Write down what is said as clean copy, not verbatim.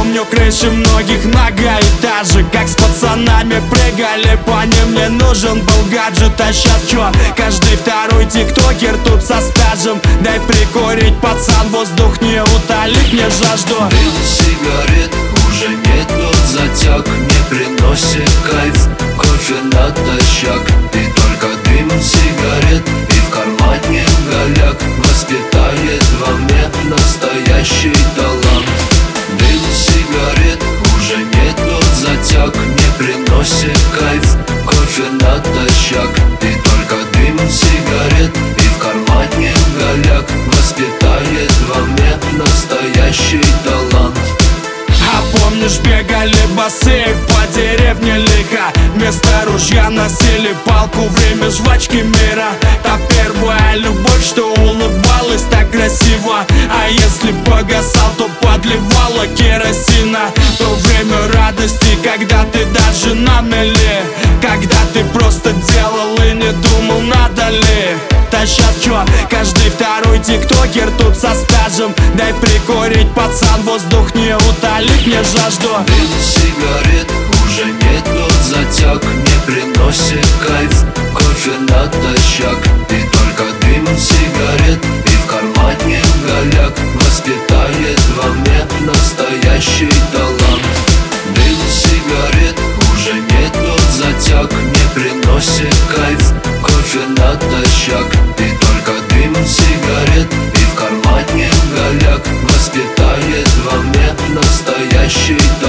Помню крыши многих многоэтажек, как с пацанами прыгали по ним. Мне нужен был гаджет, а щас чё? Каждый второй тиктокер тут со стажем. Дай прикурить, пацан, воздух не утолит мне жажду. Дым сигарет уже нет, тот затяг не приносит кайф. Кофе натощак и только дым сигарет, и в кармане голяк воспитает во мне настоящий талант. Дым сигарет уже нет, тот затяг не приносит кайф. Кофе натощак и только дым сигарет, и в кармане голяк воспитает во мне настоящий талант. А помнишь, бегали босые по деревне лихо, вместо ружья носили палку, время жвачки мира. Та первая любовь, что улыбалась так красиво, а если погасал, то подливала керосина. То время радости, когда ты даже на мели, когда ты просто делал и не думал, надо ли. Да щас чё? Каждый второй тиктокер тут со стажем. Дай прикурить, пацан, воздух не утолит мне жажду. Дым сигарет уже нет, тот затяг не приносит кайф. Кофе натощак и только дым сигарет, и в кармане голяк воспитает во мне настоящий талант. Дым сигарет уже нет, тот затяг не приносит кайф. Кофе натощак и только дым сигарет, и в кармане голяк воспитает во мне настоящий талант.